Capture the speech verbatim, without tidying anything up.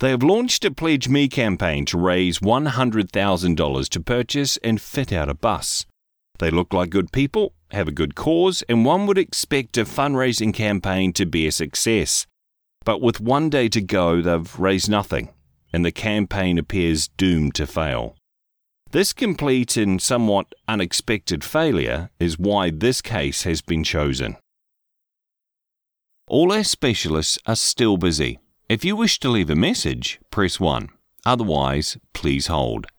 They have launched a Pledge Me campaign to raise one hundred thousand dollars to purchase and fit out a bus. They look like good people, have a good cause, and one would expect a fundraising campaign to be a success. But with one day to go, they've raised nothing, and the campaign appears doomed to fail. This complete and somewhat unexpected failure is why this case has been chosen. All our specialists are still busy. If you wish to leave a message, press one. Otherwise, please hold.